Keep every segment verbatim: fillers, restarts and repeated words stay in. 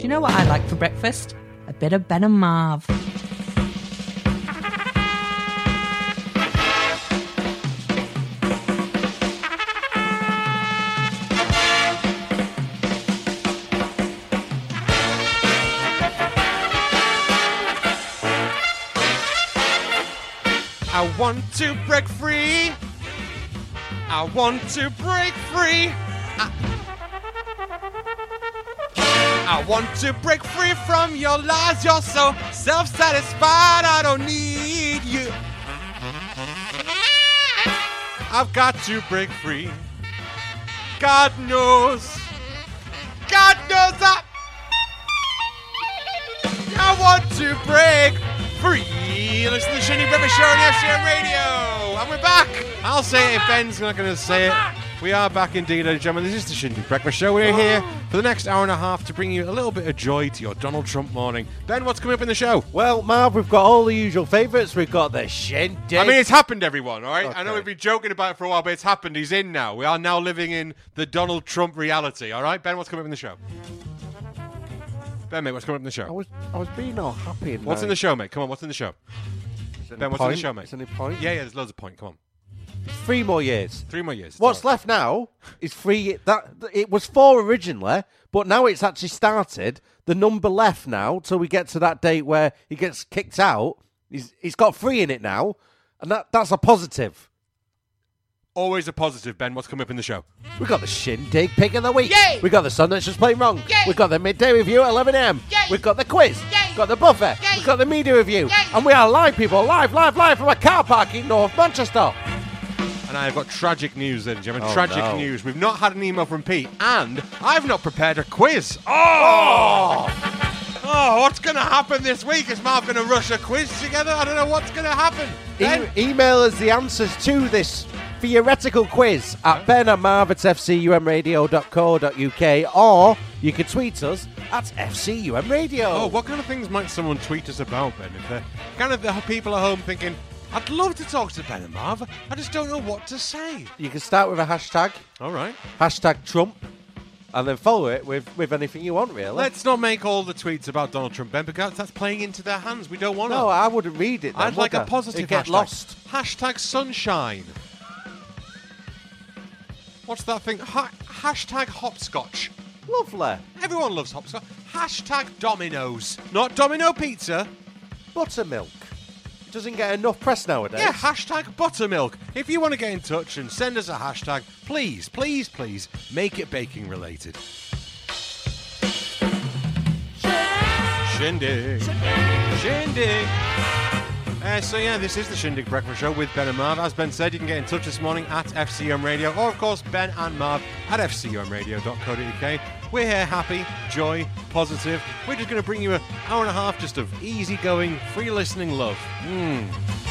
Do you know what I like for breakfast? A bit of Ben and Marv. I want to break free. I want to break free. I, I want to break free from your lies. You're so self-satisfied. I don't need you. I've got to break free. God knows. God knows I. I want to break free. Listen to the Shindig Breakfast Show on F C M Radio. And we're back. I'll say it if Ben's not going to say it. We are back indeed, ladies and gentlemen. This is the Shindig Breakfast Show. We're here for the next hour and a half to bring you a little bit of joy to your Donald Trump morning. Ben, what's coming up in the show? Well, Marv, we've got all the usual favourites. We've got the Shindig. I mean, it's happened, everyone, all right? Okay. I know we've been joking about it for a while, but it's happened. He's in now. We are now living in the Donald Trump reality, all right? Ben, what's coming up in the show? Ben, mate, what's coming up in the show? I was, I was being all happy. And What's nice. in the show, mate? Come on, what's in the show? Ben, what's in the show, mate? Is there any point? Yeah, yeah, there's loads of point. Come on. Three more years. Three more years. What's left now is three. That it was four originally, but now it's actually started. The number left now till we get to that date where he gets kicked out. He's he's got three in it now, and that that's a positive. Always a positive, Ben. What's coming up in the show? We got the Shindig Pick of the Week. Yay! We got the Sun That's Just Plain Wrong. Yay! We got the Midday Review at eleven a.m. Yay! We've got the quiz. Yay! We've got the buffet. Yay! We've got the media review. Yay! And we are live, people. Live, live, live from a car park in North Manchester. And I've got tragic news, ladies and gentlemen. Oh, tragic no. news. We've not had an email from Pete, and I've not prepared a quiz. Oh! Oh, what's going to happen this week? Is Marv going to rush a quiz together? I don't know what's going to happen. Ben? E- email us the answers to this theoretical quiz at ben and marv at f c u m radio dot co dot u k, or you can tweet us at F C U M Radio. Oh, what kind of things might someone tweet us about, Ben? If they're kind of the people at home thinking, I'd love to talk to Ben and Marv, I just don't know what to say. You can start with a hashtag, All right. hashtag Trump, and then follow it with, with anything you want, really. Let's not make all the tweets about Donald Trump, Ben, because that's playing into their hands. We don't want to. No, I wouldn't read it then, I'd like would a I? positive It'd get hashtag. lost. Hashtag sunshine. What's that thing? Ha- hashtag hopscotch. Lovely. Everyone loves hopscotch. Hashtag Domino's. Not Domino Pizza. Buttermilk. It doesn't get enough press nowadays. Yeah, hashtag buttermilk. If you want to get in touch and send us a hashtag, please, please, please, make it baking related. Shindig. Shindig. Uh, so yeah, this is the Shindig Breakfast Show with Ben and Marv. As Ben said, you can get in touch this morning at F C M Radio, or of course Ben and Marv at f c u m radio dot co dot u k. We're here happy, joy, positive. We're just going to bring you an hour and a half just of easy-going, free listening love. Mm.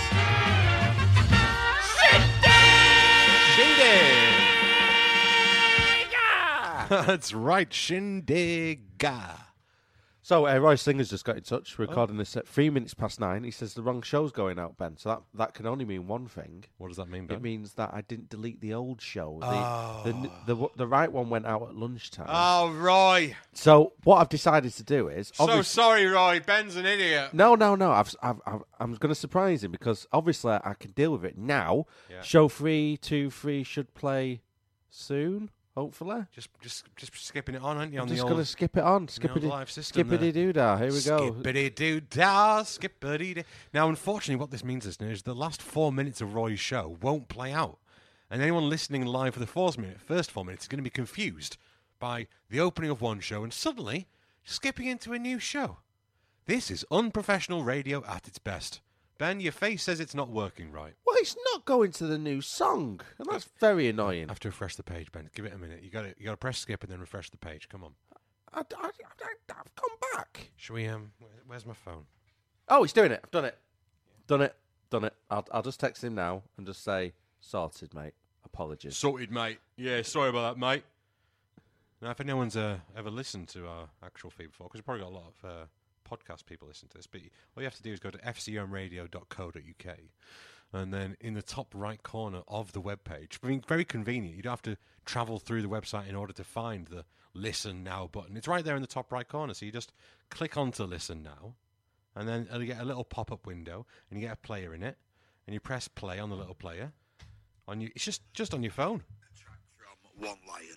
Shindig! That's right, Shindiga. So, uh, Roy Slinger's just got in touch. We're recording this at three minutes past nine. He says the wrong show's going out, Ben. So that, that can only mean one thing. What does that mean, Ben? It means that I didn't delete the old show. The, Oh. the, the, the right one went out at lunchtime. Oh, Roy. So what I've decided to do is... So obvious- sorry, Roy. Ben's an idiot. No, no, no. I've, I've, I've, I'm going to surprise him because obviously I can deal with it now. Yeah. Show three, two, three should play soon, hopefully. Just, just, just skipping it on, aren't you? I'm On just the going to old, skip it on. the Skippity, old live system. there. skippity doo dah. Here we go. Skippity doo dah, skippity doo. Now, unfortunately, what this means is, is the last four minutes of Roy's show won't play out, and anyone listening live for the first minute, first four minutes, is going to be confused by the opening of one show and suddenly skipping into a new show. This is unprofessional radio at its best. Ben, your face says it's not working right. Well, it's not going to the new song, and that's very annoying. I have to refresh the page, Ben. Give it a minute. You got to, you got to press skip and then refresh the page. Come on. I, I, I, I've gone back. Shall we? Um, where's my phone? Oh, he's doing it. I've done it. Done it. Done it. I'll, I'll just text him now and just say, sorted, mate. Apologies. Sorted, mate. Yeah, sorry about that, mate. Now, if anyone's uh, ever listened to our actual feed before, because we've probably got a lot of uh, podcast people listen to this, but all you have to do is go to f c m radio dot co dot u k and then in the top right corner of the web page, I mean, very convenient. You don't have to travel through the website in order to find the Listen Now button. It's right there in the top right corner, so you just click onto Listen Now, and then you get a little pop-up window, and you get a player in it, and you press play on the little player. On you, it's just, just on your phone. From One Lion.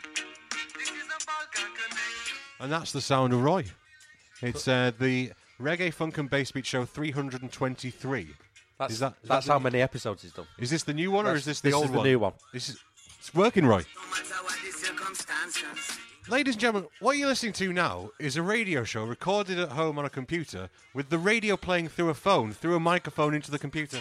And that's the sound of Roy. It's uh, the Reggae Funk and Bass Beat Show three hundred twenty-three. That's, Is that- is that's that how the- many episodes he's done. Is this the new one, or That's- is this the this old is the one? new one. This is it's working, Roy. No matter what the circumstances. Ladies and gentlemen, what you're listening to now is a radio show recorded at home on a computer with the radio playing through a phone, through a microphone into the computer.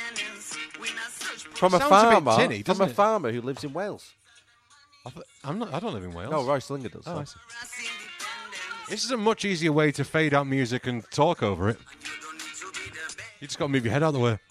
From a Sounds a bit farmer, tinny, from doesn't a it? farmer who lives in Wales. I th- I'm not. I don't live in Wales. No, Roy Slinger does. Oh, so. I see. This is a much easier way to fade out music and talk over it. You just got to move your head out of the way.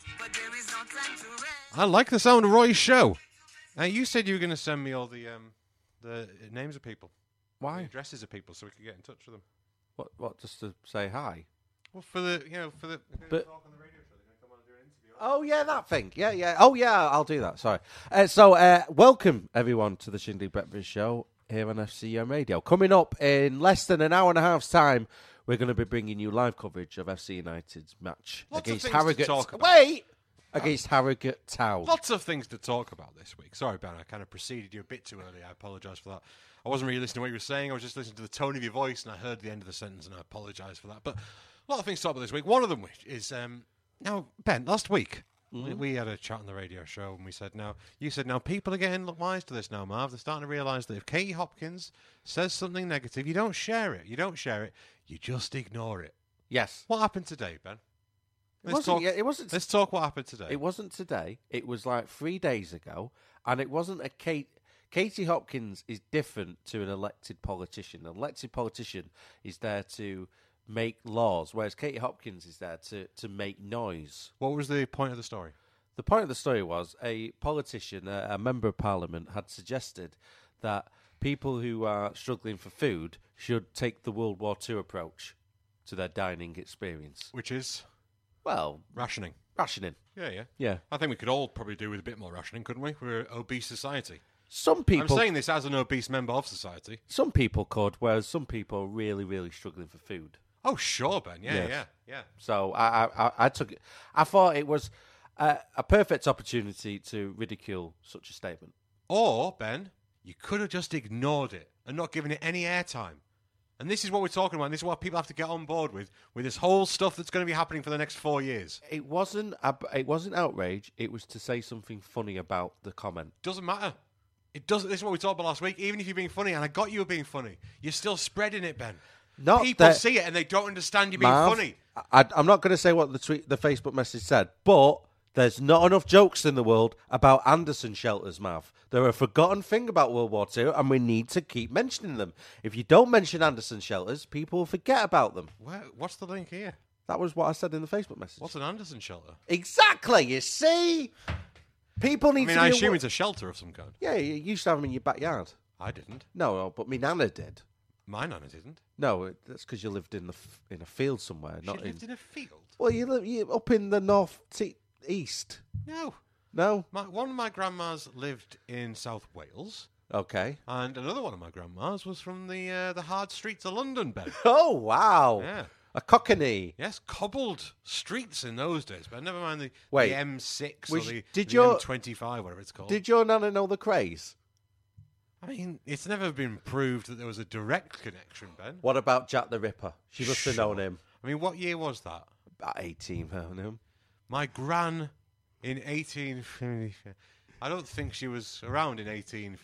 I like the sound of Roy's show. Now, you said you were going to send me all the um, the names of people, the Why? addresses of people, so we could get in touch with them. What? What? Just to say hi? Well, for the you know for the But- talk on the radio show, they're going to come on and do an interview. Oh yeah, that thing. Yeah, yeah. Oh yeah, I'll do that. Sorry. Uh, so, uh, welcome everyone to the Shindig Breakfast Show here on F C M Radio. Coming up in less than an hour and a half's time, we're going to be bringing you live coverage of F C United's match Lots of against things to Harrogate. talk about. Wait, against Harrogate Town. Lots of things to talk about this week. Sorry, Ben, I kind of preceded you a bit too early. I apologise for that. I wasn't really listening to what you were saying. I was just listening to the tone of your voice, and I heard the end of the sentence, and I apologise for that. But a lot of things to talk about this week. One of them which is, um, now, Ben, last week, we, we had a chat on the radio show, and we said, now, you said, now, people are getting wise to this now, Marv. They're starting to realise that if Katie Hopkins says something negative, you don't share it. You don't share it. You just ignore it. Yes. What happened today, Ben? It Let's wasn't. talk, Yeah, it wasn't. let's talk what happened today. It wasn't today. It was like three days ago, and it wasn't a Kate. Katie Hopkins is different to an elected politician. An elected politician is there to make laws, whereas Katie Hopkins is there to, to make noise. What was the point of the story? The point of the story was a politician, a, a member of parliament, had suggested that people who are struggling for food should take the World War Two approach to their dining experience. Which is Well, rationing. rationing. Yeah, yeah. Yeah. I think we could all probably do with a bit more rationing, couldn't we? We're an obese society. Some people I'm saying this as an obese member of society. Some people could, whereas some people are really, really struggling for food. Oh, sure, Ben. Yeah, Yes. yeah, yeah. So I, I, I, I took it. I thought it was a, a perfect opportunity to ridicule such a statement. Or, Ben, you could have just ignored it and not given it any airtime. And this is what we're talking about. And this is what people have to get on board with, with this whole stuff that's going to be happening for the next four years. It wasn't. ab- It wasn't outrage. It was to say something funny about the comment. Doesn't matter. It doesn't. This is what we talked about last week. Even if you're being funny, and I got you being funny, you're still spreading it, Ben. Not People that- see it and they don't understand you being Marv, funny. I, I'm not going to say what the tweet, the Facebook message said, but there's not enough jokes in the world about Anderson shelters, Marv. They're a forgotten thing about World War Two, and we need to keep mentioning them. If you don't mention Anderson shelters, people will forget about them. Where, what's the link here? That was what I said in the Facebook message. What's an Anderson shelter? Exactly, you see? People need I mean, to I be assume awa- it's a shelter of some kind. Yeah, you used to have them in your backyard. I didn't. No, no, but me nana did. My nana didn't. No, it- that's because you lived in the f- in a field somewhere, She not in. lived in a field. Well, you live you up in the north t- east. No. No, My, one of my grandmas lived in South Wales, okay. and another one of my grandmas was from the uh, the hard streets of London, Ben. Oh wow, Yeah. a cockney. Yes, cobbled streets in those days, but never mind the, Wait, the M six or was- the, did the your- M twenty-five, whatever it's called. Did your nana know the craze? I mean, it's never been proved that there was a direct connection, Ben. What about Jack the Ripper? She must have known Sure. him. I mean, what year was that? About eighteen, I knew him. My gran in eighteen... I don't think she was around in eighteen...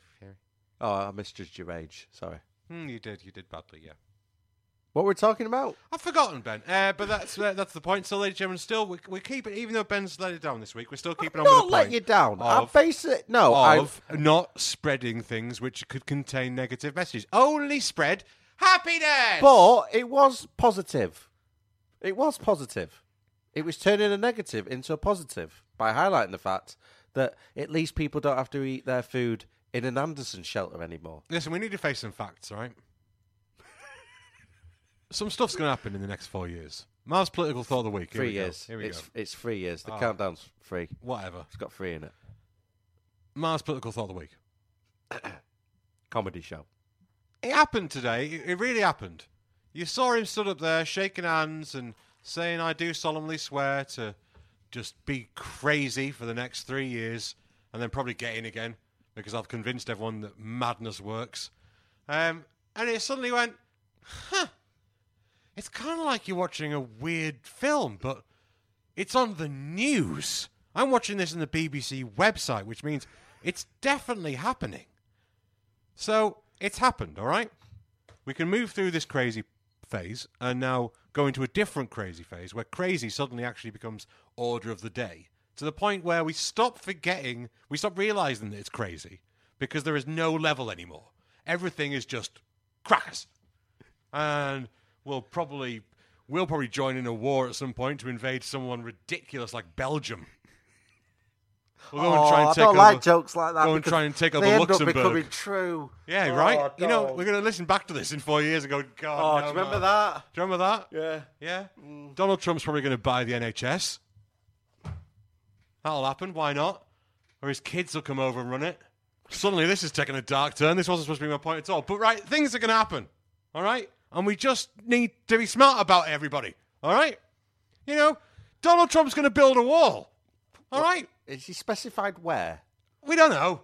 Oh, I misjudged your age. Sorry. Hmm, you did, you did badly, yeah. What we're talking about? I've forgotten, Ben. Uh, but that's uh, that's the point. So, ladies and gentlemen, still, we, we keep it, even though Ben's let it down this week, we're still keeping on Not with the let point you down. I of- base it. No, I. of not spreading things which could contain negative messages. Only spread happiness! But it was positive. It was positive. It was turning a negative into a positive by highlighting the fact that at least people don't have to eat their food in an Anderson shelter anymore. Listen, we need to face some facts, all right? Some stuff's going to happen in the next four years. Marv's political thought of the week. Here Three we go. years. Here we it's go. it's three years. The Oh. countdown's free. Whatever. It's got three in it. Marv's political thought of the week. Comedy show. It happened today. It, it really happened. You saw him stood up there shaking hands and saying, I do solemnly swear to just be crazy for the next three years and then probably get in again because I've convinced everyone that madness works. Um, and it suddenly went, huh. It's kind of like you're watching a weird film, but it's on the news. I'm watching this on the B B C website, which means it's definitely happening. So, it's happened, all right? We can move through this crazy phase and now go into a different crazy phase where crazy suddenly actually becomes order of the day. To the point where we stop forgetting, we stop realizing that it's crazy because there is no level anymore. Everything is just crackers. And we'll probably, we'll probably join in a war at some point to invade someone ridiculous like Belgium. We'll go oh, and try and I take don't over, like jokes like that. Go and because try and take over they end Luxembourg. up becoming true. Yeah, Oh, right? You know, don't. we're going to listen back to this in four years and go, God, Oh, no, do you remember no. that? Do you remember that? Yeah. Yeah? Donald Trump's probably going to buy the N H S. That'll happen. Why not? Or his kids will come over and run it. Suddenly, this is taking a dark turn. This wasn't supposed to be my point at all. But, right, things are going to happen. All right? And we just need to be smart about it, everybody. All right? You know, Donald Trump's going to build a wall. All right? Is he specified where? We don't know.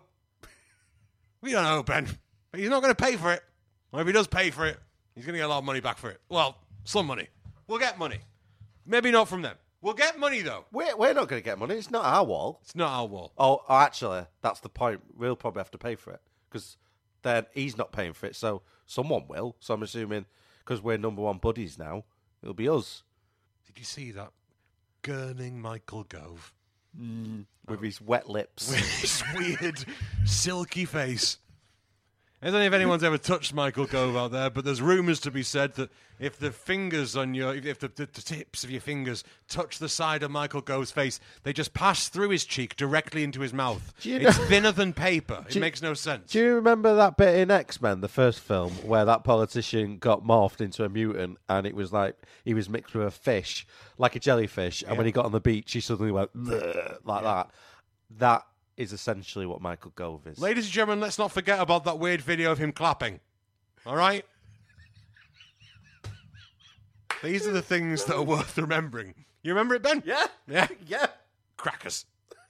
We don't know, Ben. But he's not going to pay for it. Or if he does pay for it, he's going to get a lot of money back for it. Well, some money. We'll get money. Maybe not from them. We'll get money, though. We're, we're not going to get money. It's not our wall. It's not our wall. Oh, oh, actually, that's the point. We'll probably have to pay for it because then he's not paying for it, so someone will. So I'm assuming because we're number one buddies now, it'll be us Did you see that gurning Michael Gove? with his wet lips. With his weird, silky face. I don't know if anyone's ever touched Michael Gove out there, but there's rumours to be said that if the fingers on your, if the, the, the tips of your fingers touch the side of Michael Gove's face, they just pass through his cheek directly into his mouth. Do you It's know- thinner than paper. It you- makes no sense. Do you remember that bit in X-Men, the first film, where that politician got morphed into a mutant and it was like he was mixed with a fish, like a jellyfish, and when he got on the beach, he suddenly went "Bleh," like that. That is essentially what Michael Gove is. Ladies and gentlemen, let's not forget about that weird video of him clapping. All right? These are the things that are worth remembering. You remember it, Ben? Yeah, Yeah. yeah. Crackers.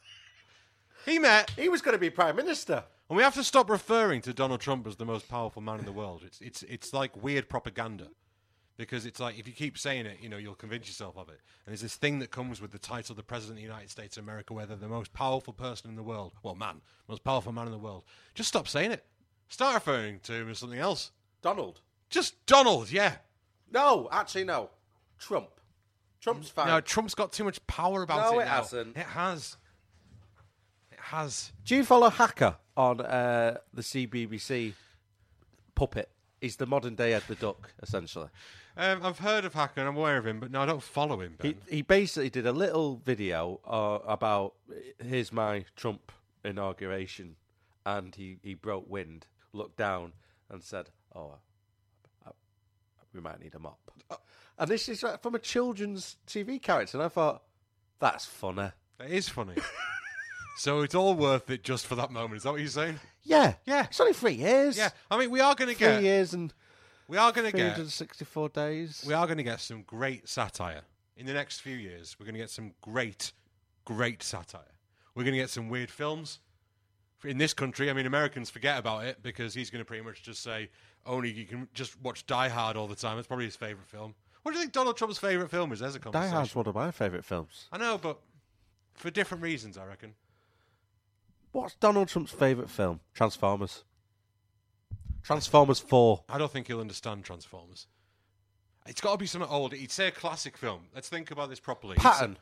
He met, He was going to be Prime Minister. and we have to stop referring to Donald Trump as the most powerful man in the world. It's it's it's like weird propaganda. Because it's like, if you keep saying it, you know, you'll convince yourself of it. And there's this thing that comes with the title of the President of the United States of America, where they're the most powerful person in the world. Well, man, most powerful man in the world. Just stop saying it. Start referring to him as something else. Donald. Just Donald, yeah. No, actually, no. Trump. Trump's fine. No, Trump's got too much power about No, it it now. hasn't. It has. It has. Do you follow Hacker on uh, the C B B C puppet? He's the modern day Ed the Duck, essentially. Um, I've heard of Hacker and I'm aware of him, but no, I don't follow him, Ben. He he basically did a little video uh, about here's my Trump inauguration, and he, he broke wind, looked down, and said, "Oh, I, I, we might need a mop." And this is uh, from a children's T V character, and I thought that's funny. It is funny. So it's all worth it just for that moment. Is that what you're saying? Yeah, Yeah. It's only three years. Yeah. I mean, we are going to three get. years and We are going to three get. hundred sixty-four days. We are going to get some great satire in the next few years. We're going to get some great, great satire. We're going to get some weird films in this country. I mean, Americans forget about it because he's going to pretty much just say only you can just watch Die Hard all the time. It's probably his favorite film. What do you think Donald Trump's favorite film is? There's a Die conversation. Hard's one of my favourite films. I know, but for different reasons, I reckon. What's Donald Trump's favourite film? Transformers. Transformers four. I don't think he'll understand Transformers. It's got to be something old. He'd say a classic film. Let's think about this properly. He'd say- Patton.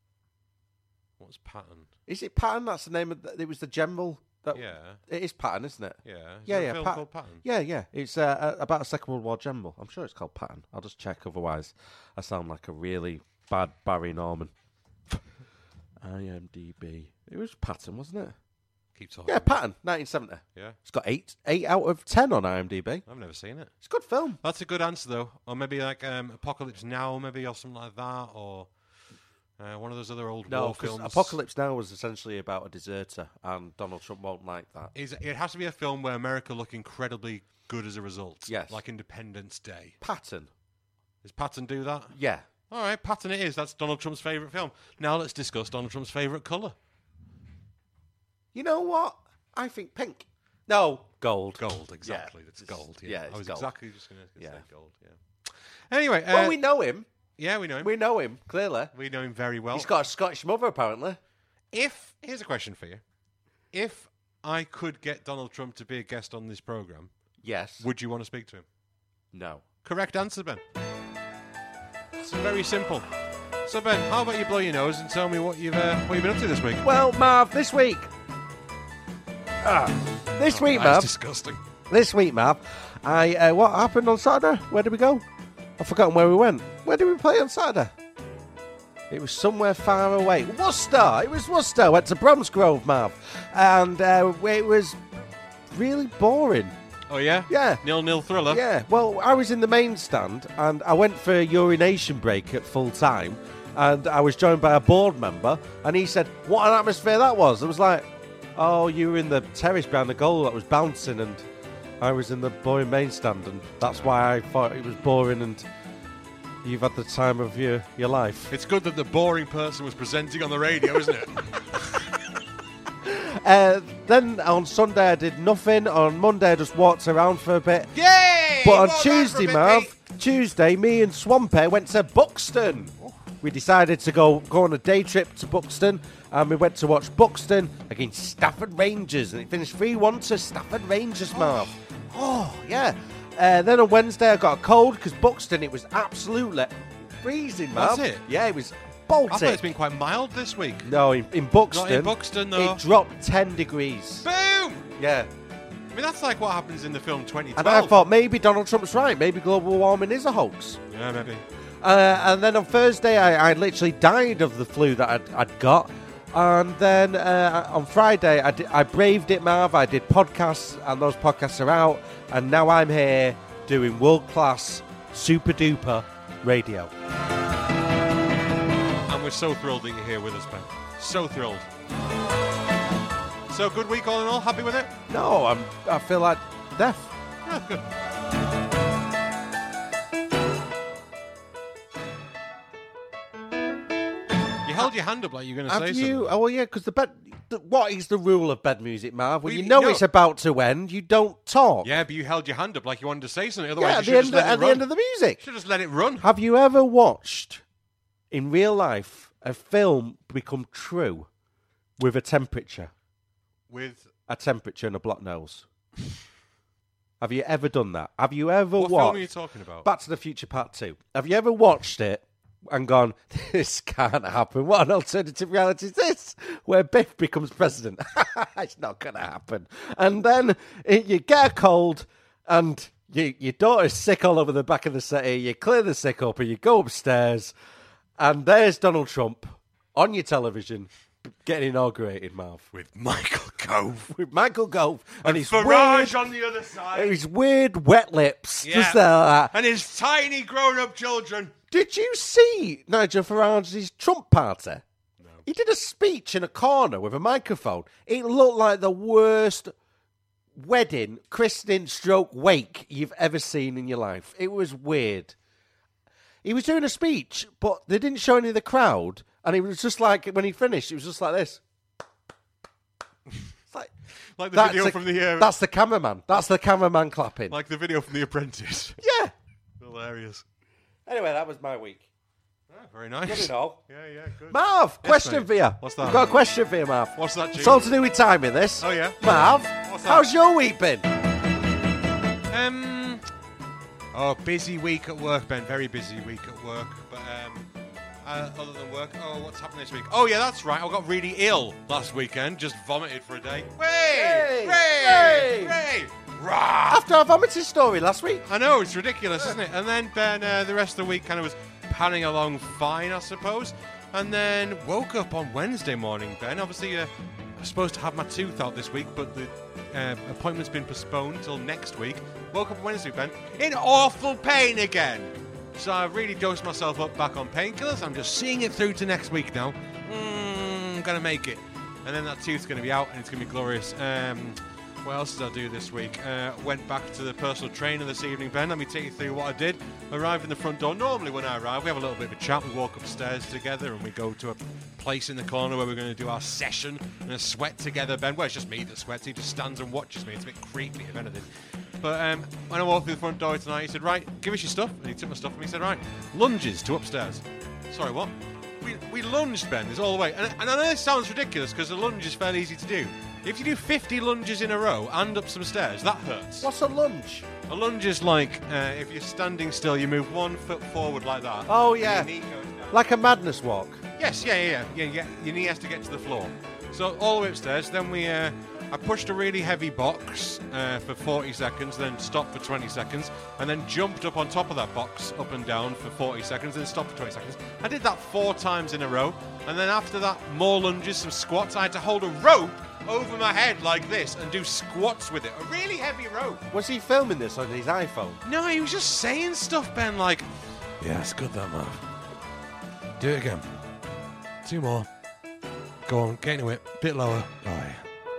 What's Patton? Is it Patton? That's the name of the, it was the general. That, Yeah. It is Patton, isn't it? Yeah. Is Yeah, there a yeah. film Pat- called Patton? Yeah, yeah. It's uh, uh, about a Second World War general. I'm sure it's called Patton. I'll just check. Otherwise, I sound like a really bad Barry Norman. I M D B. It was Patton, wasn't it? Keep talking. Yeah, Patton, nineteen seventy. Yeah. It's got eight eight out of ten on IMDb. I've never seen it. It's a good film. That's a good answer, though. Or maybe like um, Apocalypse Now, maybe, or something like that, or uh, one of those other old No, war 'cause films. Apocalypse Now was essentially about a deserter, and Donald Trump won't like that. Is, it has to be a film where America look incredibly good as a result. Yes. Like Independence Day. Patton. Does Patton do that? Yeah. All right, Patton it is. That's Donald Trump's favourite film. Now let's discuss Donald Trump's favourite colour. You know what? I think pink. No, gold. Gold, exactly. Yeah. It's gold. Yeah, Yeah, I it's was gold. exactly just going to Yeah. say gold. Yeah. Anyway, uh, Well, we know him. yeah, we know him. We know him, clearly. We know him very well. He's got a Scottish mother, apparently. If here's a question for you: if I could get Donald Trump to be a guest on this program, Yes. would you want to speak to him? No. Correct answer, Ben. It's very simple. So, Ben, how about you blow your nose and tell me what you've uh, what you've been up to this week? Well, Marv, this week. Ah, this week, That's Marv. disgusting. This week, Marv. I uh, what happened on Saturday? Where did we go? I've forgotten where we went. Where did we play on Saturday? It was somewhere far away. Worcester. It was Worcester. Went to Bromsgrove, Marv, and uh, it was really boring. Oh yeah, Yeah. nil nil thriller. Yeah, well, I was in the main stand and I went for a urination break at full time, and I was joined by a board member, and he said, "What an atmosphere that was!" I was like, "Oh, you were in the terrace behind the goal that was bouncing, and I was in the boring main stand, and that's why I thought it was boring, and you've had the time of your your life." It's good that the boring person was presenting on the radio, isn't it? Uh, then on Sunday I did nothing. On Monday I just walked around for a bit. Yay! But on Walk around Tuesday, for a bit, Marv, mate. Tuesday, me and Swampy went to Buxton. We decided to go go on a day trip to Buxton, and we went to watch Buxton against Stafford Rangers, and it finished three one to Stafford Rangers, Marv. Oh, yeah. Uh, then on Wednesday, I got a cold because Buxton, it was absolutely freezing, Marv. Was it? Yeah, it was I thought Baltic. it's been quite mild this week. No, in, in Buxton, Not in Buxton, though. it dropped ten degrees. Boom! Yeah. I mean, that's like what happens in the film twenty twelve. And I thought maybe Donald Trump's right. Maybe global warming is a hoax. Yeah, maybe. Uh, and then on Thursday, I, I literally died of the flu that I'd, I'd got. And then uh, on Friday, I, di- I braved it, Marv. I did podcasts, and those podcasts are out. And now I'm here doing world-class, super-duper radio. And we're so thrilled that you're here with us, Ben. So thrilled. So, good week all in all? Happy with it? No, I'm, I feel like death. Yeah, good. You held your hand up like you were going to say Have something. you? Oh, well, yeah, because the bed. The, what is the rule of bed music, Marv? When Well, you you- know no. it's about to end, you don't talk. Yeah, but you held your hand up like you wanted to say something. Yeah, Otherwise, at you the should end, just of, let at it the run. end of the music. Should just let it run. Have you ever watched, in real life, a film become true with a temperature? With A temperature and a block nose. Have you ever done that? Have you ever what watched film are you talking about? Back to the Future Part two? Have you ever watched it and gone, this can't happen? What an alternative reality is this? Where Biff becomes president. It's not going to happen. And then it, you get a cold and you, your daughter's sick all over the back of the city. You clear the sick up and you go upstairs and there's Donald Trump on your television getting inaugurated, Marv. With Michael Gove. With Michael Gove and, his Farage weird, on the other side. his weird wet lips. Yeah. Just there like that. And his tiny grown-up children. Did you see Nigel Farage's Trump party? No. He did a speech in a corner with a microphone. It looked like the worst wedding, christening stroke wake you've ever seen in your life. It was weird. He was doing a speech, but they didn't show any of the crowd. And it was just like, when he finished, it was just like this. It's like, Like the that's video the- from the... Uh, That's the cameraman. That's the cameraman clapping. like the video from The Apprentice. yeah. Hilarious. Anyway, that was my week. Ah, very nice. Good enough. Yeah, yeah, good. Marv, question mate. for you. What's that? I've got a question for you, Marv. What's that, Jim? It's all to do with timing, this. Oh, yeah? Marv, What's that? how's your week been? Um, oh, busy week at work, Ben. Very busy week at work. But um, uh, other than work, oh, what's happening this week? Oh, yeah, that's right. I got really ill last weekend. Just vomited for a day. Way! Hey! Way! Hey! Way! Rah! After our vomiting story last week. I know, it's ridiculous, isn't it? And then Ben, uh, the rest of the week kind of was panning along fine, I suppose. And then woke up on Wednesday morning, Ben. Obviously, uh, I'm supposed to have my tooth out this week, but the uh, appointment's been postponed till next week. Woke up Wednesday, Ben, in awful pain again. So I really dosed myself up back on painkillers. I'm just seeing it through to next week now. Mm, I'm going to make it. And then that tooth's going to be out, and it's going to be glorious. Um, what else did I do this week? Uh, went back to the personal trainer this evening, Ben. Let me take you through what I did. Arrived in the front door. Normally when I arrive, we have a little bit of a chat. We walk upstairs together, and we go to a place in the corner where we're going to do our session and a sweat together, Ben. Well, it's just me that sweats. He just stands and watches me. It's a bit creepy, if anything. But um, when I walked through the front door tonight, he said, right, give us your stuff. And he took my stuff, and he said, right, lunges to upstairs. Sorry, what? We, we lunged, Ben, this all the way. And, and I know this sounds ridiculous because a lunge is fairly easy to do. If you do fifty lunges in a row and up some stairs, that hurts. What's a lunge? A lunge is like uh, if you're standing still, you move one foot forward like that. Oh, and yeah. your knee goes down. Like a madness walk. Yes, yeah, yeah, yeah. yeah, yeah. Your knee has to get to the floor. So all the way upstairs, then we... Uh, I pushed a really heavy box uh, for forty seconds, then stopped for twenty seconds, and then jumped up on top of that box, up and down for forty seconds, then stopped for twenty seconds. I did that four times in a row, and then after that, more lunges, some squats. I had to hold a rope over my head like this and do squats with it. A really heavy rope. Was he filming this on his iPhone? No, he was just saying stuff, Ben, like, yeah, it's good that, Marv. Do it again. Two more. Go on, get into it. Bit lower. Oh, yeah.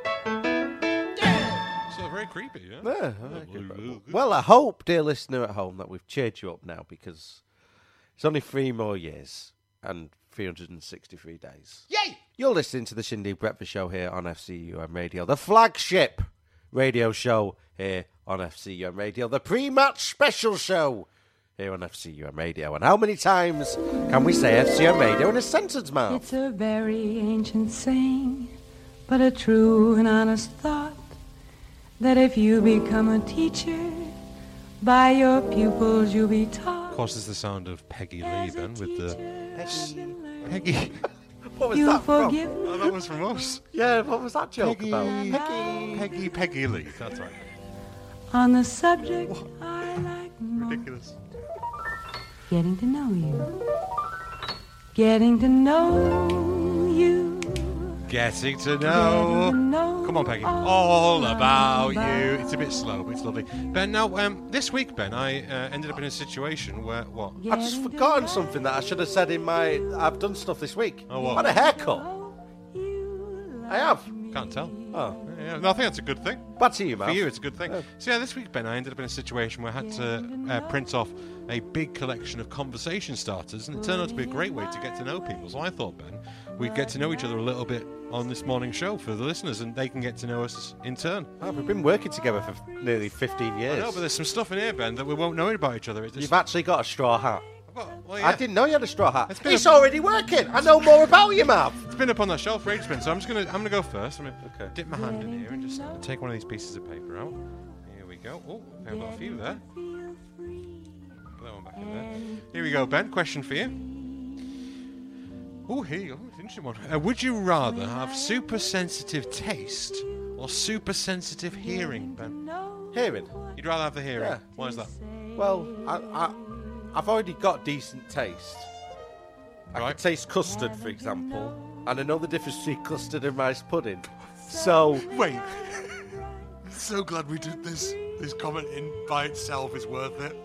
So very creepy, yeah? Yeah, I like it. Well, I hope, dear listener at home, that we've cheered you up now because it's only three more years and three hundred sixty-three days. Yay! You're listening to the Shindig Breakfast Show here on F C U M Radio, the flagship radio show here on F C U M Radio, the pre-match special show here on F C U M Radio. And how many times can we say F C U M Radio in a sentence, Marv? It's a very ancient saying, but a true and honest thought, that if you become a teacher, by your pupils you'll be taught. Of course, there's the sound of Peggy Lee, Ben, with the... Peggy. Peggy. What was You that from? forgive me. Oh, that was from us. Yeah, what was that joke Peggy. about? Peggy. Peggy, Peggy Lee. That's right. On the subject I like most, Ridiculous. getting to know you. Getting to know you. Getting to Getting to know... know Come on, Peggy. all All about about you. It's a bit slow, but it's lovely. Ben, now, um, this week, Ben, I uh, ended up in a situation where... What? I've just forgotten something that I should have said in my... I've done stuff this week. Oh, what? I had a haircut. I have. Can't tell. Oh. Yeah, no, I think that's a good thing. Back to you, man. For you, it's a good thing. So, yeah, this week, Ben, I ended up in a situation where I had to uh, print off a big collection of conversation starters, and it turned out to be a great way to get to know people. So I thought, Ben, we'd get to know each other a little bit on this morning show for the listeners, and they can get to know us in turn. Oh, we've been working together for nearly fifteen years. I know, but there's some stuff in here, Ben, that we won't know about each other. It's just, You've actually got a straw hat. well, well, I yeah. didn't know you had a straw hat. It's been It's a- already working. I know more about you, Mav. It's been up on that shelf for ages, Ben, so I'm just gonna I'm gonna go first. I'm gonna Okay. dip my hand in here and just take one of these pieces of paper out. Here we go. Oh, I've got a few there. Put that one back in there. Here we go, Ben. Question for you. Oh, here you go. It's an interesting one. Uh, would you rather have super sensitive taste or super sensitive hearing, Ben? Hearing. You'd rather have the hearing. Yeah. Why is that? Well, I, I, I've already got decent taste. I Right. can taste custard, for example, and I know the difference between custard and rice pudding. So, Wait. So glad we did this. This comment in by itself is worth it.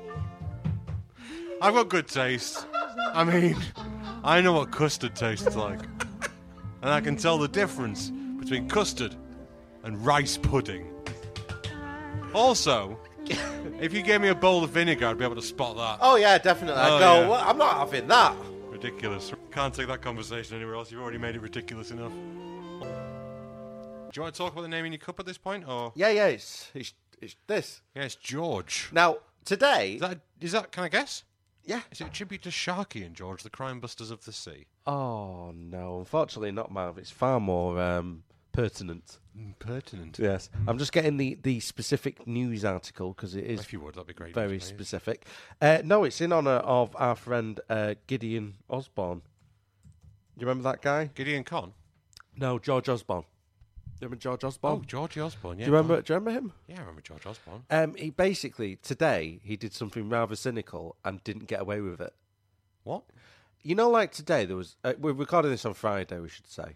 I've got good taste. I mean, I know what custard tastes like. And I can tell the difference between custard and rice pudding. Also, if you gave me a bowl of vinegar, I'd be able to spot that. oh yeah, definitely. I Oh, go, yeah. well, I'm not having that. Ridiculous. Can't take that conversation anywhere else. You've already made it ridiculous enough. Do you want to talk about the name in your cup at this point, or? Yeah, yeah, it's, it's, it's this. Yeah, it's George. Now, today... Is that, is that, can I guess? yeah. Is it a tribute to Sharky and George, the crime busters of the sea? Oh, no, unfortunately not, Mav. It's far more um, pertinent. Pertinent. Yes. I'm just getting the, the specific news article because it is If you would, that'd be great. very please. specific. Uh, no, it's in honour of our friend uh, Gideon Osborne. You remember that guy? Gideon Conn? No, George Osborne. You remember George Osborne? Oh, George Osborne, yeah. do you remember? go on. Do you remember him? Yeah, I remember George Osborne. Um, he basically today he did something rather cynical and didn't get away with it. What? You know, like today there was. Uh, we're recording this on Friday, we should say.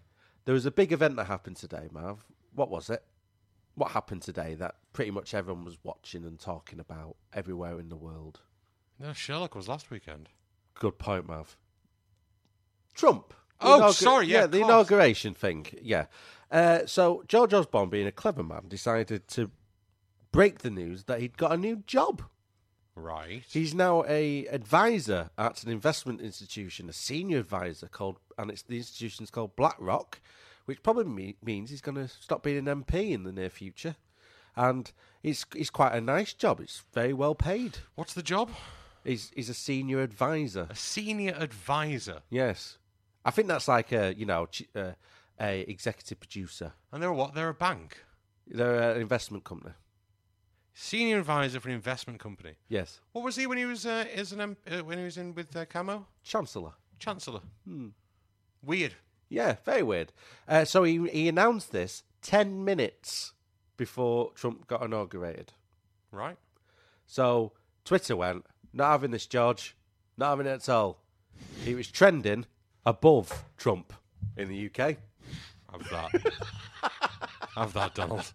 There was a big event that happened today, Marv. What was it? What happened today that pretty much everyone was watching and talking about everywhere in the world? No, Sherlock was last weekend. Good point, Marv. Trump. The Oh, inaugur- sorry, yeah, of the course. inauguration thing, yeah. Uh, so George Osborne, being a clever man, decided to break the news that he'd got a new job. Right. He's now a advisor at an investment institution, a senior advisor called, and it's the institution's called BlackRock, which probably me- means he's going to stop being an M P in the near future. And it's it's quite a nice job. It's very well paid. What's the job? He's he's a senior advisor. A senior advisor. Yes, I think that's like a you know ch- uh, a executive producer. And they're what? They're a bank. They're an investment company. Senior advisor for an investment company. Yes, What was he when he was uh, as an M- uh, when he was in with uh, Camo? chancellor. Chancellor. Weird. Yeah, very weird. Uh, so he he announced this ten minutes before Trump got inaugurated. Right. So Twitter went, not having this, George. Not having it at all. He was trending above Trump in the U K. Have that. Have that, Donald.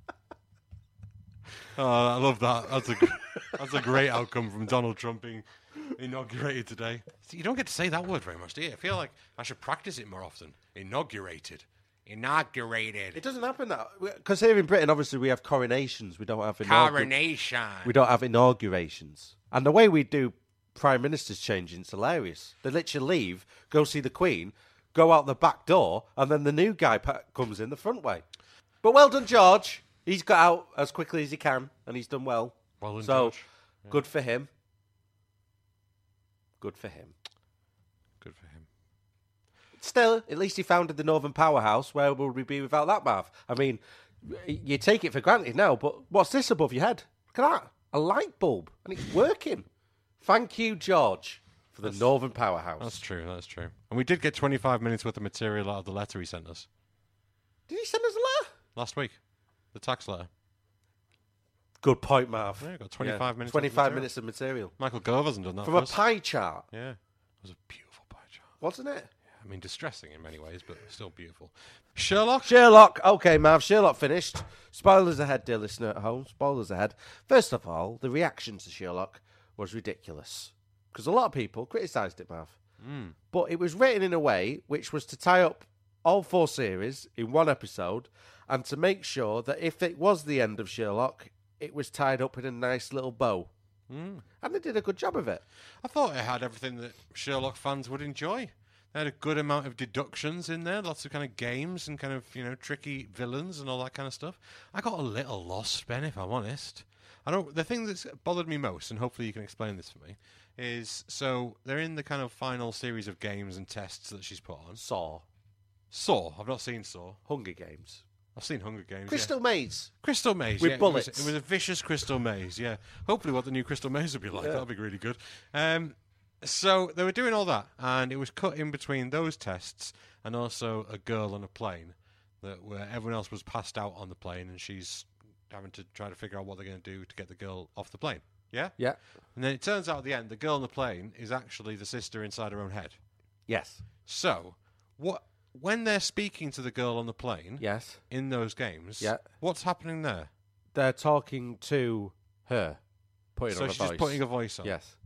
Oh, I love that. That's a gr- that's a great outcome from Donald Trump being inaugurated today. See, you don't get to say that word very much, do you? I feel like I should practice it more often. Inaugurated. Inaugurated. It doesn't happen that because here in Britain, obviously, we have coronations. We don't have inaugur- Coronation. we don't have inaugurations, and the way we do prime ministers changing is hilarious. They literally leave, go see the Queen, go out the back door, and then the new guy pa- comes in the front way. But well done, George. He's got out as quickly as he can, and he's done well. Well done, so George. good for him. Good for him. Good for him. Still, at least he founded the Northern Powerhouse. Where would we be without that, Marv? I mean, you take it for granted now, but what's this above your head? Look at that. A light bulb, and it's working. Thank you, George, for the Northern Powerhouse. That's true. That's true. And we did get twenty-five minutes worth of material out of the letter he sent us Did he send us a letter? last week. The tax letter. Good point, Marv. Yeah, got twenty-five minutes of twenty-five material. minutes of material. Michael Gove hasn't done that From for a us. pie chart, Yeah. It was a beautiful pie chart. wasn't it? I mean, distressing in many ways, but still beautiful. Sherlock? Sherlock. Okay, Marv. Sherlock finished. Spoilers ahead, dear listener at home. Spoilers ahead. First of all, the reaction to Sherlock was ridiculous. Because a lot of people criticised it, Marv. Mm. But it was written in a way which was to tie up all four series in one episode and to make sure that if it was the end of Sherlock, it was tied up in a nice little bow. Mm. And they did a good job of it. I thought it had everything that Sherlock fans would enjoy. They had a good amount of deductions in there, lots of kind of games and kind of, you know, tricky villains and all that kind of stuff. I got a little lost, Ben, if I'm honest. I don't. The thing that's bothered me most, and hopefully you can explain this for me, is so they're in the kind of final series of games and tests that she's put on. Saw. Saw. I've not seen Saw. Hunger Games. I've seen Hunger Games. Crystal yeah. Maze. Crystal Maze. With yeah, bullets. It was, it was a vicious Crystal Maze, yeah. Hopefully what the new Crystal Maze will be like. Yeah. That'll be really good. Um, so they were doing all that, and it was cut in between those tests and also a girl on a plane that where everyone else was passed out on the plane, and she's having to try to figure out what they're going to do to get the girl off the plane. Yeah? Yeah. And then it turns out at the end, the girl on the plane is actually the sister inside her own head. Yes. So, what when they're speaking to the girl on the plane Yes. in those games, Yeah. what's happening there? They're talking to her. Putting So on a she's voice. just putting a voice on. Yes.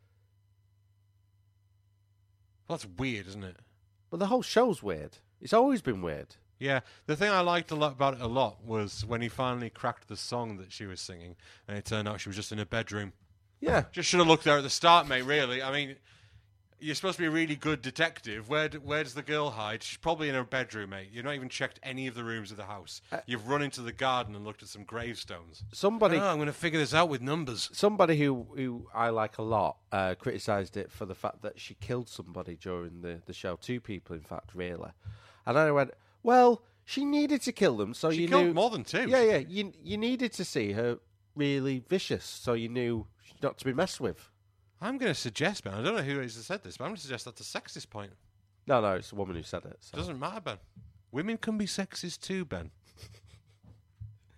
Well, that's weird, isn't it? But the whole show's weird. It's always been weird. Yeah. The thing I liked a lot about it a lot was when he finally cracked the song that she was singing, and it turned out she was just in a bedroom. Yeah. Just should have looked there at the start, mate. Really. I mean, you're supposed to be a really good detective. Where d- where does the girl hide? She's probably in her bedroom, mate. You've not even checked any of the rooms of the house. Uh, You've run into the garden and looked at some gravestones. Somebody Oh, I'm going to figure this out with numbers. somebody who, who I like a lot uh, criticised it for the fact that she killed somebody during the, the show. Two people, in fact, really. And I went, well, she needed to kill them, so She you killed knew... more than two. Yeah, yeah. You, you needed to see her really vicious, so you knew she's not to be messed with. I'm going to suggest, Ben. I don't know who has said this, but I'm going to suggest that's a sexist point. No, no, it's a woman who said it. It So. doesn't matter, Ben. Women can be sexist too, Ben.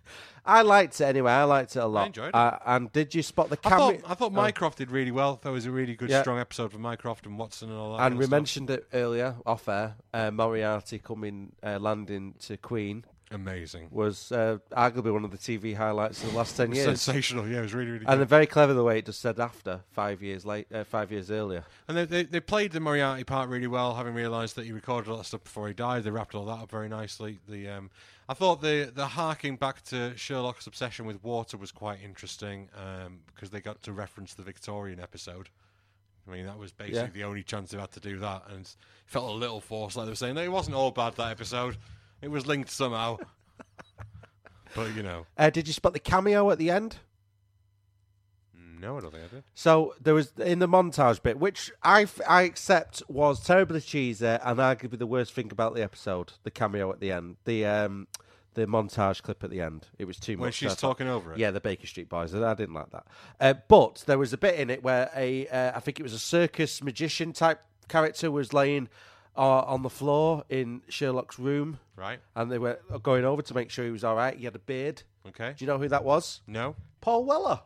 I liked it anyway. I liked it a lot. enjoyed it. Uh, and did you spot the I cameo? thought I thought Mycroft did really well. That was a really good, Yeah. strong episode for Mycroft and Watson and all that. And kind we of stuff. mentioned it earlier, off air. Uh, Moriarty coming, uh, landing to Queen Amazing. was uh, arguably one of the T V highlights of the last ten years. Sensational. Yeah, it was really, really And good. they're very clever the way it just said after five years late, uh, five years earlier. And they, they they played the Moriarty part really well, having realised that he recorded a lot of stuff before he died. They wrapped all that up very nicely. The um, I thought the the harking back to Sherlock's obsession with water was quite interesting um, because they got to reference the Victorian episode. I mean, that was basically Yeah. the only chance they had to do that, and it felt a little forced, like they were saying. No, it wasn't all bad, that episode. It was linked somehow. But, you know. Uh, did you spot the cameo at the end? No, I don't think I did. So there was in the montage bit, which I, f- I accept was terribly cheesy and arguably the worst thing about the episode. The cameo at the end, the um, the montage clip at the end. It was too much. When she's I thought. talking over it? Yeah, the Baker Street Boys. I didn't like that. Uh, but there was a bit in it where a uh, I think it was a circus magician type character was laying uh, on the floor in Sherlock's room, Right. and they were going over to make sure he was all right. He had a beard. Okay. Do you know who that was? No? Paul Weller.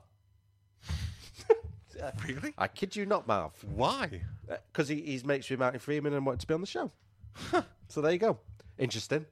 Really? I kid you not, Marv. Why? Because he, he's mates with Martin Freeman and wanted to be on the show. So there you go. Interesting.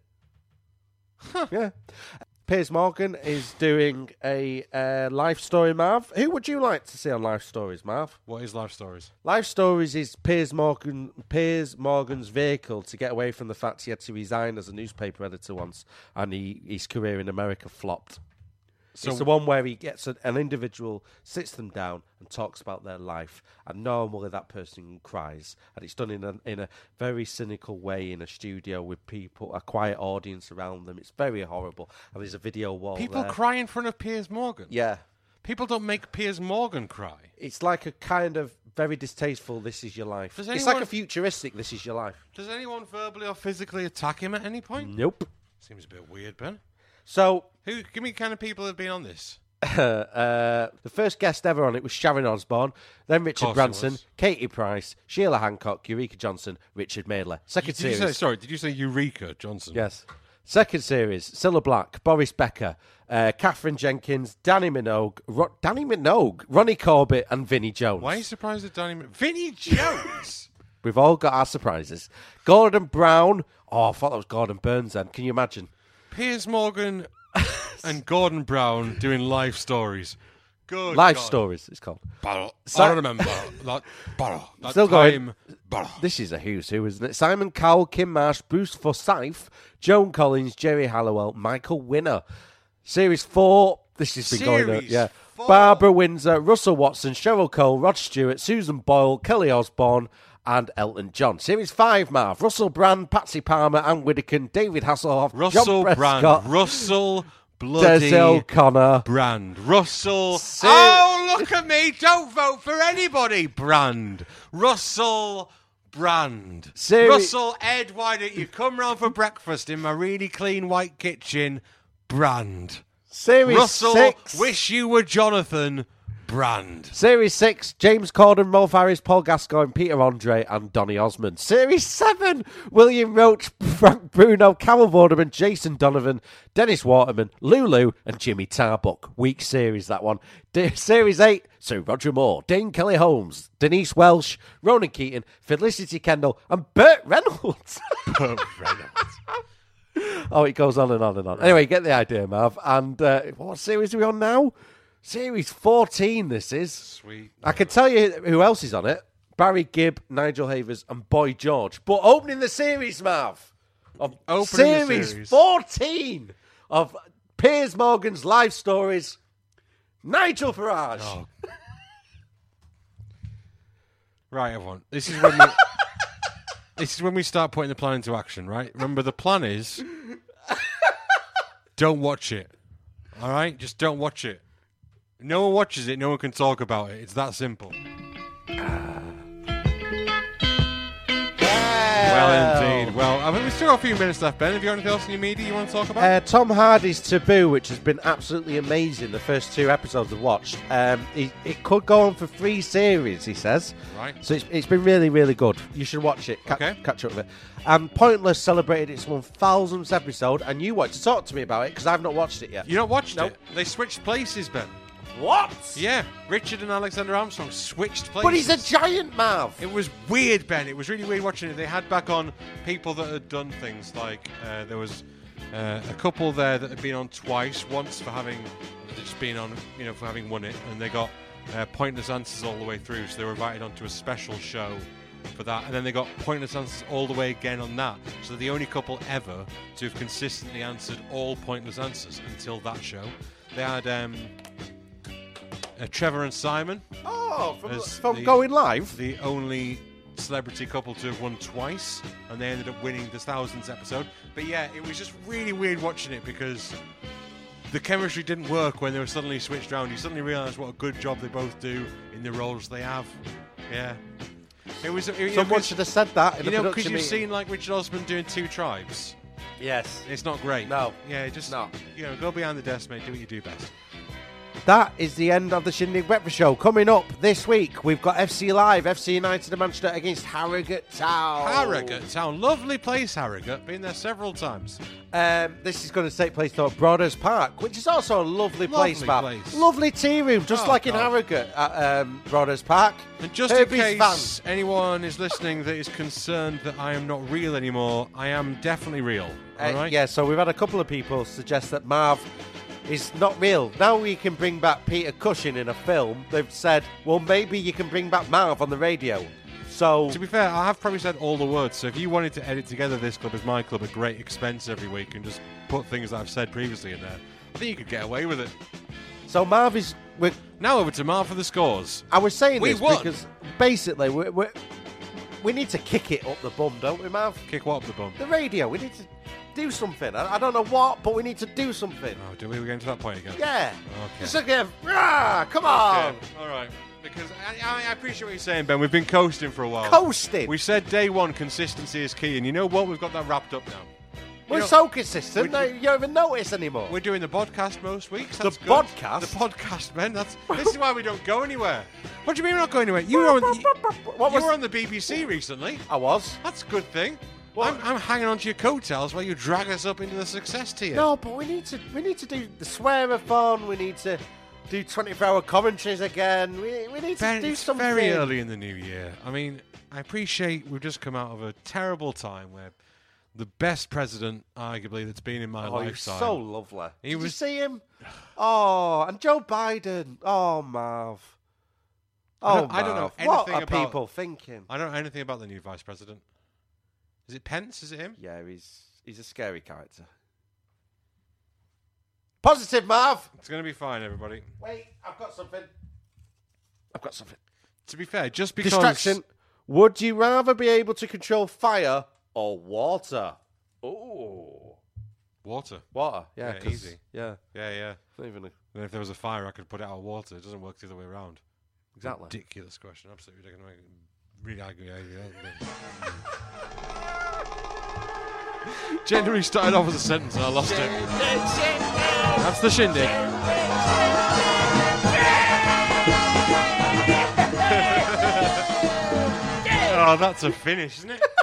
Yeah. Piers Morgan is doing a uh, life story, Marv. Who would you like to see on Life Stories, Marv? What is Life Stories? Life Stories is Piers Morgan, Piers Morgan's vehicle to get away from the fact he had to resign as a newspaper editor once, and he, his career in America flopped. So It's the one where he gets a, an individual, sits them down, and talks about their life. And normally that person cries. And it's done in a, in a very cynical way in a studio with people, a quiet audience around them. It's very horrible. And there's a video wall people there. cry in front of Piers Morgan? Yeah. People don't make Piers Morgan cry. It's like a kind of very distasteful This Is Your Life. Does It's anyone- like a futuristic This Is Your Life. Does anyone verbally or physically attack him at any point? Nope. Seems a bit weird, Ben. So... Who? Give me kind of people who have been on this. uh, the first guest ever on it was Sharon Osbourne, then Richard Course it Branson, was. Katie Price, Sheila Hancock, Eureka Johnson, Richard Madeley. Second Did you series. say, sorry, did you say Eureka Johnson? Yes. Second series, Cilla Black, Boris Becker, uh, Catherine Jenkins, Danny Minogue, Ro- Danny Minogue, Ronnie Corbett, and Vinnie Jones. Why are you surprised at Danny? Mc- Vinnie Jones. We've all got our surprises. Gordon Brown. Oh, I thought that was Gordon Burns then. Can you imagine? Piers Morgan and Gordon Brown doing life stories. Good Life God. Stories, it's called. Battle. Si- I remember that battle. That Still going. time. Battle. This is a who's who, isn't it? Simon Cowell, Kim Marsh, Bruce Forsyth, Joan Collins, Jerry Halliwell, Michael Winner. Series four. This has been going on. Series Yeah. four. Barbara Windsor, Russell Watson, Cheryl Cole, Rod Stewart, Susan Boyle, Kelly Osbourne, and Elton John. Series five, Marv. Russell Brand, Patsy Palmer, Anne Widdecombe, David Hasselhoff, Russell John Brand. Prescott, Russell bloody Denzel Connor. Brand. Russell. Ser- oh, look at me. Don't vote for anybody. Brand. Russell Brand. Seri- Russell Ed, why don't you come round for breakfast in my really clean white kitchen? Brand. Series Russell, six. wish you were Jonathan. Brand. Series six, James Corden, Rolf Harris, Paul Gascoigne, Peter Andre, and Donny Osmond. Series seven, William Roach, Frank Bruno, Carol Vorderman, Jason Donovan, Dennis Waterman, Lulu, and Jimmy Tarbuck. Week series, that one. D- series eight, Sir Roger Moore, Dane Kelly Holmes, Denise Welsh, Ronan Keaton, Felicity Kendall, and Burt Reynolds. Oh, it goes on and on and on. Anyway, you get the idea, Marv. And uh, what series are we on now? Series fourteen, this is. Sweet. I can tell you who else is on it. Barry Gibb, Nigel Havers, and Boy George. But opening the series, Marv, of Opening the series, series. fourteen of Piers Morgan's life stories, Nigel Farage. Oh. Right, everyone. This is when we, this is when we start putting the plan into action, right? Remember, the plan is don't watch it. All right? Just don't watch it. No one watches it, no one can talk about it. It's that simple. Well, indeed. Well, I mean, we've still got a few minutes left, Ben. Have you got anything else in your media you want to talk about? Uh, Tom Hardy's Taboo, which has been absolutely amazing, the first two episodes I've watched. Um, it, it could go on for three series, he says. Right. So it's, it's been really, really good. You should watch it. Ca- Okay. Catch up with it. Um, Pointless celebrated its one thousandth episode, and you want to talk to me about it because I've not watched it yet. You not watched Nope. it? They switched places, Ben. What? Yeah, Richard and Alexander Armstrong switched places. But he's a giant, Marv. It was weird, Ben. It was really weird watching it. They had back on people that had done things like uh, there was uh, a couple there that had been on twice. Once for having just been on, you know, for having won it, and they got uh, pointless answers all the way through. So they were invited onto a special show for that, and then they got pointless answers all the way again on that. So they're the only couple ever to have consistently answered all pointless answers until that show. They had um, uh, Trevor and Simon. Oh, from, As from the- going live? The only celebrity couple to have won twice, and they ended up winning the thousands episode. But yeah, it was just really weird watching it because the chemistry didn't work when they were suddenly switched around. You suddenly realise what a good job they both do in the roles they have. Yeah. It was. It, Someone it should have said that in You the know, because production you've meeting. seen like Richard Osman doing Two Tribes. Yes. It's not great. No. Yeah, just No. you know, go behind the desk, mate. Do what you do best. That is the end of the Shindig Breakfast Show. Coming up this week, we've got F C Live, F C United of Manchester against Harrogate Town. Harrogate Town, lovely place, Harrogate. Been there several times. Um, this is going to take place at Broaders Park, which is also a lovely, place, Lovely Matt. place. Lovely tea room, just Oh, like in God. Harrogate at um, Broaders Park. And just Herbie's in case van. anyone is listening that is concerned that I am not real anymore, I am definitely real. All Uh, right? Yeah, so we've had a couple of people suggest that Marv is not real. Now we can bring back Peter Cushing in a film. They've said, well, maybe you can bring back Marv on the radio. So, To be fair, I have probably said all the words, so if you wanted to edit together This Club is My Club at great expense every week and just put things that I've said previously in there, I think you could get away with it. so Marv is. We're, Now over to Marv for the scores. I was saying We this won. because basically we we we need to kick it up the bum, don't we, Marv? Kick what up the bum? The radio. We need to do something. I, I don't know what, but we need to do something. Oh, do we? We're getting to that point again? Yeah. Okay. Just again. Rah, come on. Okay, all right. Because I, I appreciate what you're saying, Ben. We've been coasting for a while. Coasting. We said day one consistency is key, and you know what? We've got that wrapped up now. You We're know, so consistent. we- that you don't even notice anymore. We're doing the podcast most weeks. The That's good. podcast? The podcast, Ben. That's this is why we don't go anywhere. What do you mean we're not going anywhere? You were on, you, What you was- were on the B B C recently. I was. That's a good thing. What? I'm, I'm hanging on to your coattails while you drag us up into the success tier. No, but we need to. We need to do the swear-a-thon. We need to do twenty-four hour commentaries again. We, we need to Ben, do it's something. very early in the new year. I mean, I appreciate we've just come out of a terrible time where the best president, arguably, that's been in my Oh, you're lifetime. so lovely. He Did was- you see him? Oh, and Joe Biden. Oh, Marv. I Oh, don't- I don't know Marv. What anything are about- people thinking? I don't know anything about the new vice president. Is it Pence? Is it him? Yeah, he's he's a scary character. Positive, Marv. It's going to be fine, everybody. Wait, I've got something. I've got something. To be fair, just because... Distraction. Would you rather be able to control fire or water? Oh, Water. water. Yeah, Yeah, 'cause- easy. Yeah, Yeah, yeah. not even a, And if there was a fire, I could put it out of water. It doesn't work the other way around. exactly. Ridiculous question. Absolutely ridiculous. Really arguing. January started off as a sentence and I lost it. That's the shindig. Oh, that's a finish, isn't it?